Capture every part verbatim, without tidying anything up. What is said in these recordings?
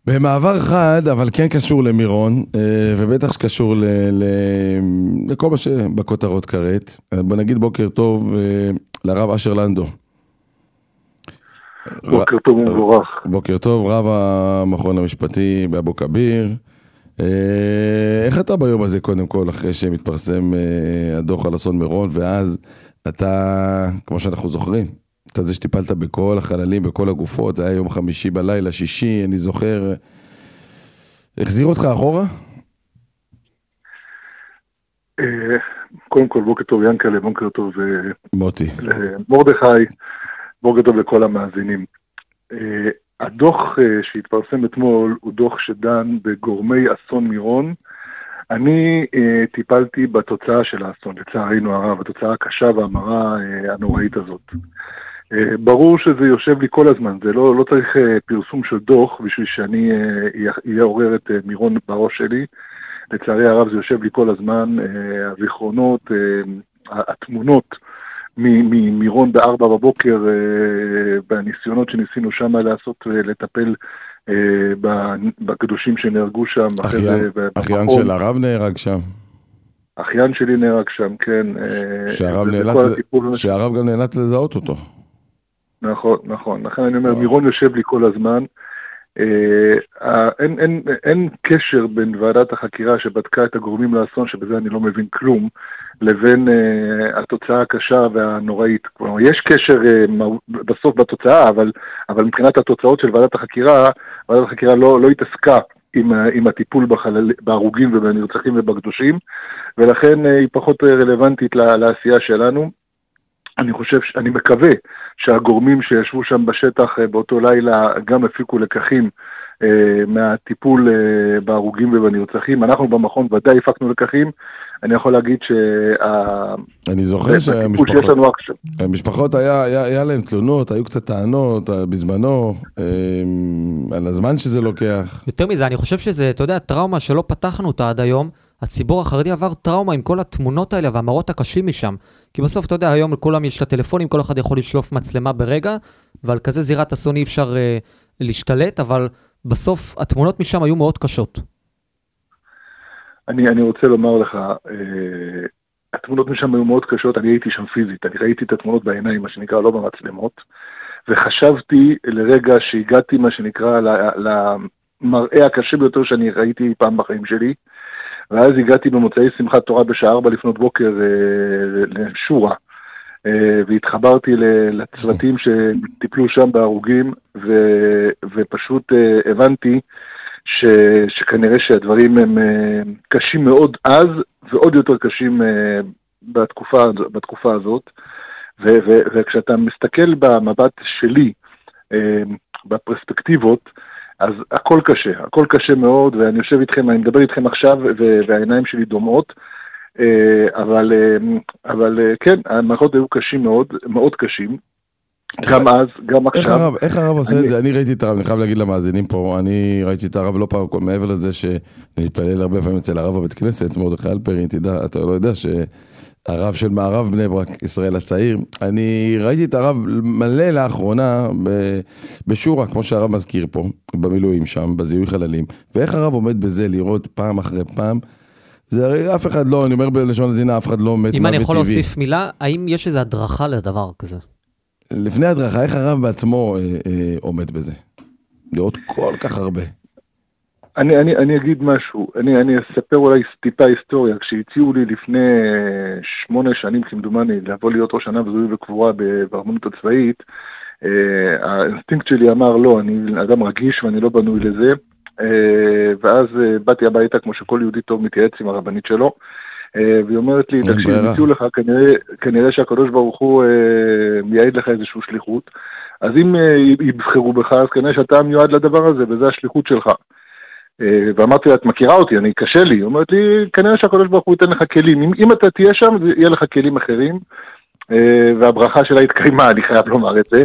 במעבר חד, אבל כן קשור למירון, ובטח שקשור לכל מה שבכותרות כרת. בוא נגיד בוקר טוב לרב אשר לנדו. בוקר טוב ומבורך. בוקר טוב, רב המכון המשפטי באבו כביר. איך אתה ביום הזה קודם כל, אחרי שמתפרסם הדוח על אסון מירון, ואז אתה, כמו שאנחנו זוכרים, אתה זה שטיפלת בכל החללים, בכל הגופות, זה היה יום חמישי בלילה, שישי, אני זוכר, החזיר אותך אחורה? קודם כל, בוקר טוב ינקלה, בוקר טוב מוטי. מרדכי, בוקר טוב לכל המאזינים. הדוח שהתפרסם אתמול הוא דוח שדן בגורמי אסון מירון. אני טיפלתי בתוצאה של האסון, לצערנו הרב, התוצאה הקשה והמרה הנוראית הזאת. ברור שזה יושב לי כל הזמן, זה לא, לא צריך פרסום של דוח בשביל שאני יעורר את מירון בראש שלי. לצערי הרב זה יושב לי כל הזמן, הזיכרונות, התמונות ממירון בארבע בבוקר, בניסיונות שניסינו שם לעשות, לטפל בקדושים שנהרגו שם. אחיין, אחיין של הרב נהרג שם. אחיין שלי נהרג שם, כן. שהרב, נאלץ, שהרב גם נאלץ לזהות אותו. נכון, נכון. לכן אני אומר, מירון יושב לי כל הזמן. אין, אין, אין קשר בין ועדת החקירה שבדקה את הגורמים לאסון, שבזה אני לא מבין כלום, לבין uh, התוצאה הקשה והנוראית. כלומר, יש קשר uh, בסוף בתוצאה, אבל, אבל מבחינת התוצאות של ועדת החקירה, ועדת החקירה לא, לא התעסקה עם, עם הטיפול בחלל, בהרוגים ובנרצחים ובקדושים, ולכן uh, היא פחות רלוונטית לה, לעשייה שלנו. אני חושב, אני מקווה שהגורמים שישבו שם בשטח באותו לילה גם הפיקו לקחים אה, מהטיפול אה, בהרוגים ובנרצחים. אנחנו במכון ודאי הפקנו לקחים. אני יכול להגיד שה... אני זוכר שהמשפחות, המשפחות היה, היה, היה להם תלונות, היו קצת טענות בזמנו, אה, על הזמן שזה לוקח. יותר מזה, אני חושב שזה, אתה יודע, טראומה שלא פתחנו אותה עד היום, הציבור החרדי עבר טראומה עם כל התמונות האלה והמראות הקשים משם. כי בסוף, אתה יודע, היום לכולם יש את הטלפונים, כל אחד יכול לשלוף מצלמה ברגע, ועל כזה זירת אסון אי אפשר אה, להשתלט, אבל בסוף התמונות משם היו מאוד קשות. אני, אני רוצה לומר לך, אה, התמונות משם היו מאוד קשות, אני הייתי שם פיזית, אני ראיתי את התמונות בעיניים, מה שנקרא, לא במצלמות, וחשבתי לרגע שהגעתי, מה שנקרא, למראה הקשה ביותר שאני ראיתי פעם בחיים שלי, ואז הגעתי במוצאי שמחת תורה בשעה ארבע לפנות בוקר לשורה, והתחברתי לצוותים שטיפלו שם בהרוגים, ופשוט הבנתי שכנראה שהדברים הם קשים מאוד אז, ועוד יותר קשים בתקופה, בתקופה הזאת, וכשאתה מסתכל במבט שלי, בפרספקטיבות, אז הכל קשה, הכל קשה מאוד, ואני יושב איתכם, אני מדבר איתכם עכשיו, והעיניים שלי דומעות, אבל, אבל כן, המערכות היו קשים מאוד, מאוד קשים, גם אז, גם עכשיו. איך הרב, איך הרב עושה את זה? אני ראיתי את הרב, אני חייב להגיד למאזינים פה, אני ראיתי את הרב לא פעם, מעבר לזה שאני מתפלל הרבה פעמים אצל הרב בבית כנסת, מרדכי אלפרין, תדע, אתה לא יודע ש... הרב של מערב בני ברק, ישראל הצעיר. אני ראיתי את הרב מלא לאחרונה בשורה, כמו שהרב מזכיר פה, במילואים שם, בזיהוי חללים. ואיך הרב עומד בזה לראות פעם אחרי פעם? זה הרי אף אחד לא, אני אומר בלשון המדינה, אף אחד לא מת מוות טבעי. אם אני יכול להוסיף מילה, האם יש איזו הדרכה לדבר כזה? לפני הדרכה, איך הרב בעצמו אה, אה, עומד בזה? לראות כל כך הרבה. אני, אני, אני אגיד משהו, אני, אני אספר אולי טיפה היסטוריה, כשהציעו לי לפני שמונה שנים כמדומני לבוא להיות ראש שנה וזוהי וקבורה ברבנות הצבאית, האינסטינקט שלי אמר לא, אני אדם רגיש ואני לא בנוי לזה, ואז באתי הביתה כמו שכל יהודי טוב מתייעץ עם הרבנית שלו, והיא אומרת לי, תקשיב, הציעו לך, כנראה, כנראה שהקדוש ברוך הוא מייעד לך איזושהי שליחות, אז אם יבחרו בך, אז כנראה שאתה מיועד לדבר הזה, וזה השליחות שלך. ואמרתי לה, את מכירה אותי, אני קשה לי. היא אומרת לי, כנראה שהקדוש ברוך הוא ייתן לך כלים. אם, אם אתה תהיה שם, יהיה לך כלים אחרים. והברכה שלה התקיימה, אני חייב לומר את זה.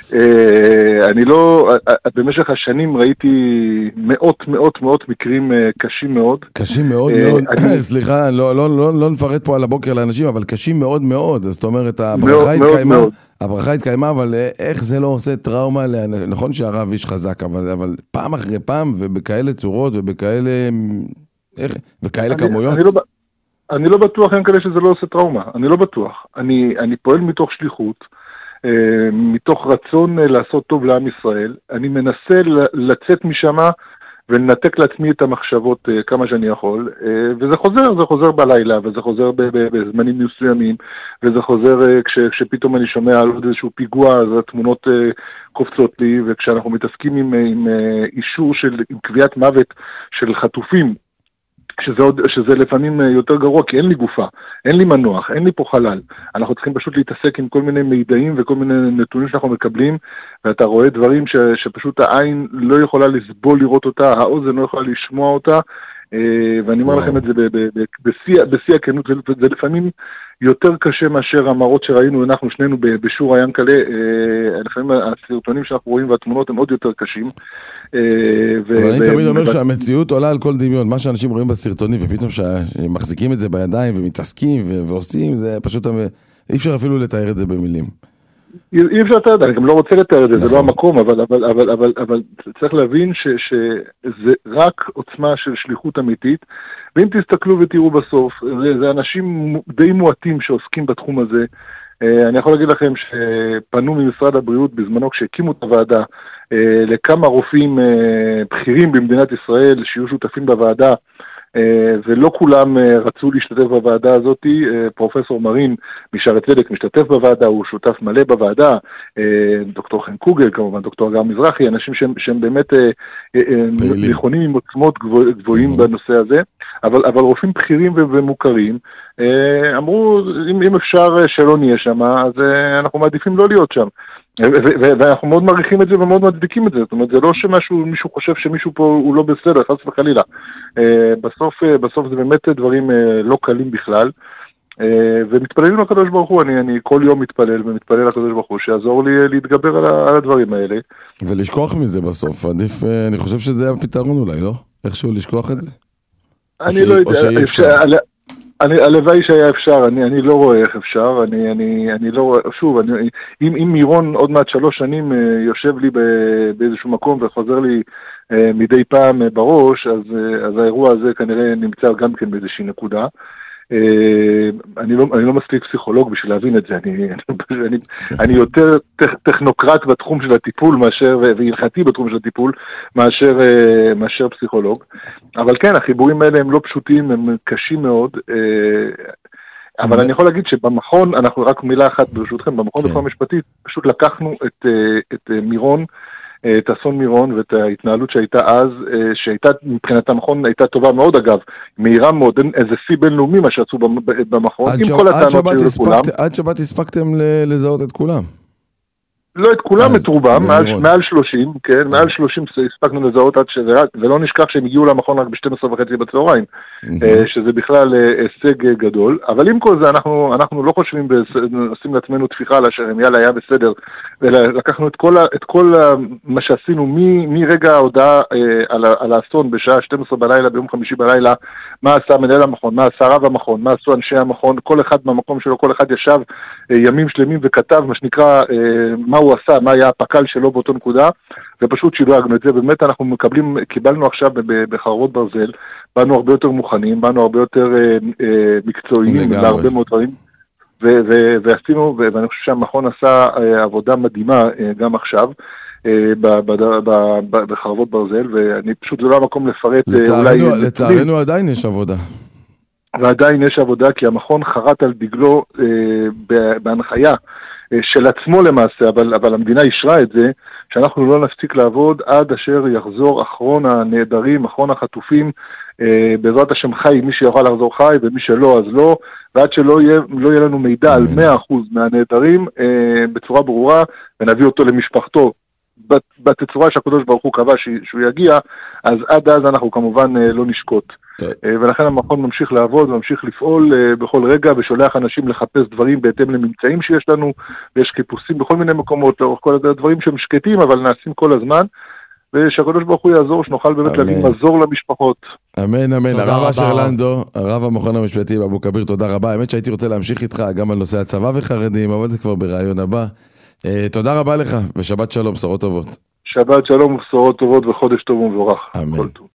אני לא, במשך השנים ראיתי מאות מאות מאות מקרים קשים מאוד. קשים מאוד מאוד, סליחה, לא נפרט פה על הבוקר לאנשים, אבל קשים מאוד מאוד, זאת אומרת, הברכה התקיימה, הברכה התקיימה, אבל איך זה לא עושה טראומה, נכון שהרב איש חזק, אבל פעם אחרי פעם, ובכאלה צורות, ובכאלה, וכאלה כמויות. אני לא בטוח אין כאלה שזה לא עושה טראומה, אני לא בטוח. אני, אני פועל מתוך שליחות, אה, מתוך רצון לעשות טוב לעם ישראל. אני מנסה לצאת משם ולנתק לעצמי את המחשבות אה, כמה שאני יכול, אה, וזה חוזר, זה חוזר בלילה, וזה חוזר ב- ב- בזמנים מסוימים, וזה חוזר אה, כש, כשפתאום אני שומע על עוד איזשהו פיגוע, אז התמונות אה, קופצות לי, וכשאנחנו מתעסקים עם, עם אה, אישור של, עם קביעת מוות של חטופים, שזה, עוד, שזה לפעמים יותר גרוע, כי אין לי גופה, אין לי מנוח, אין לי פה חלל. אנחנו צריכים פשוט להתעסק עם כל מיני מידעים וכל מיני נתונים שאנחנו מקבלים, ואתה רואה דברים ש, שפשוט העין לא יכולה לסבול לראות אותה, האוזן לא יכולה לשמוע אותה, ואני אומר לכם את זה בשיא הכנות, וזה לפעמים יותר קשה מאשר המראות שראינו, אנחנו שנינו בשור הינקלה, לפעמים הסרטונים שאנחנו רואים והתמונות הם עוד יותר קשים. אבל אני תמיד אומר שהמציאות עולה על כל דמיון, מה שאנשים רואים בסרטונים, ופתאום שמחזיקים את זה בידיים ומתעסקים ועושים, זה פשוט, אי אפשר אפילו לתאר את זה במילים. אי אפשר לתאר את זה, אני גם לא רוצה לתאר את זה, זה לא המקום, אבל, אבל, אבל, אבל, אבל צריך להבין ש, שזה רק עוצמה של שליחות אמיתית, ואם תסתכלו ותראו בסוף, זה, זה אנשים די מועטים שעוסקים בתחום הזה. אני יכול להגיד לכם שפנו ממשרד הבריאות בזמנו כשהקימו את הוועדה, לכמה רופאים בכירים במדינת ישראל שיהיו שותפים בוועדה, ולא כולם רצו להשתתף בוועדה הזאת. פרופסור מרין משערי צדק משתתף בוועדה, הוא שותף מלא בוועדה, דוקטור חן קוגל כמובן, דוקטור אגר מזרחי, אנשים שהם, שהם באמת נכונים עם עוצמות גבוהים בנושא הזה, אבל, אבל רופאים בכירים ומוכרים אמרו אם, אם אפשר שלא נהיה שם, אז אנחנו מעדיפים לא להיות שם. ואנחנו מאוד מעריכים את זה ומאוד מצדיקים את זה, זאת אומרת, זה לא שמשהו, מישהו חושב שמישהו פה הוא לא בסדר, חס וחלילה. בסוף, בסוף זה באמת דברים לא קלים בכלל, ומתפללים לקדוש ברוך הוא, אני, אני כל יום מתפלל ומתפלל לקדוש ברוך הוא, שיעזור לי להתגבר על, על הדברים האלה. ולשכוח מזה בסוף, עדיף, אני חושב שזה הפתרון אולי, לא? איכשהו לשכוח את זה? אני לא יודע, אפשר... אני, הלוואי שהיה אפשר, אני, אני לא רואה איך אפשר, אני, אני, אני לא רואה, שוב, אני, אם, אם מירון עוד מעט שלוש שנים יושב לי באיזשהו מקום וחוזר לי מדי פעם בראש, אז, אז האירוע הזה כנראה נמצא גם כן באיזושהי נקודה. אני לא, אני לא מספיק פסיכולוג בשביל להבין את זה, אני, אני, אני יותר טכנוקרט בתחום של הטיפול מאשר, והלכתי בתחום של הטיפול, מאשר, מאשר פסיכולוג. אבל כן, החיבורים האלה הם לא פשוטים, הם קשים מאוד, אבל אני יכול להגיד שבמכון, אנחנו רק מילה אחת ברשותכם, במכון לרפואה משפטית, פשוט לקחנו את, את מירון, את אסון מירון ואת ההתנהלות שהייתה אז, שהייתה מבחינת המכון הייתה טובה מאוד אגב, מהירה מאוד, איזה שיא בינלאומי מה שעשו במכון, עם כל הטענות שהיו לכולם. עד שבת הספקתם לזהות את כולם? לא את כולם, את רובם, מעל שלושים, כן, מעל שלושים הספקנו לזהות עד שזה, ולא נשכח שהם הגיעו למכון רק ב-שתים עשרה וחצי בצהריים, שזה בכלל הישג גדול, אבל עם כל זה אנחנו, אנחנו לא חושבים, נשים לעצמנו תפיחה על השרם, יאללה, היה בסדר, ולקחנו את כל, את כל מה שעשינו מרגע ההודעה על, על האסון בשעה שתים עשרה בלילה, ביום חמישי בלילה, מה עשה מנהל המכון, מה עשה רב המכון, מה עשו אנשי המכון, כל אחד במקום שלו, כל אחד ישב ימים שלמים וכתב, מה שנקרא, מה הוא עשה, מה היה הפקל שלו באותו נקודה, ופשוט שילואגנו את זה. באמת אנחנו מקבלים, קיבלנו עכשיו בחרבות ברזל, באנו הרבה יותר מוכנים, באנו הרבה יותר מקצועיים, להרבה מאוד דברים, ועשינו, ואני חושב שהמכון עשה עבודה מדהימה גם עכשיו, בחרבות ברזל, ואני פשוט, זה לא המקום לפרט. לצערנו עדיין יש עבודה. ועדיין יש עבודה, כי המכון חרט על דגלו בהנחיה, של עצמו למעשה, אבל, אבל המדינה אישרה את זה, שאנחנו לא נפסיק לעבוד עד אשר יחזור אחרון הנעדרים, אחרון החטופים, אה, בעזרת השם חי, מי שיוכל לחזור חי, ומי שלא אז לא, ועד שלא יהיה, לא יהיה לנו מידע על מאה אחוז מהנעדרים, אה, בצורה ברורה, ונביא אותו למשפחתו, בתצורה שהקדוש ברוך הוא קבע שהוא יגיע, אז עד אז אנחנו כמובן אה, לא נשקוט. ולכן המכון ממשיך לעבוד, ממשיך לפעול בכל רגע, ושולח אנשים לחפש דברים בהתאם לממצאים שיש לנו, ויש חיפושים בכל מיני מקומות, לאורך כל הדברים שהם שקטים, אבל נעשים כל הזמן, ושהקדוש ברוך הוא יעזור, שנוכל באמת להביא מזור למשפחות. אמן, אמן. הרב אשר לנדו, הרב המכון המשפטי באבו כביר, תודה רבה. האמת שהייתי רוצה להמשיך איתך גם על נושא הצבא וחרדים, אבל זה כבר ברעיון הבא. תודה רבה לך, ושבת שלום, בשורות טובות. שבת שלום ובשורות טובות וחודש טוב ומבורך. אמן.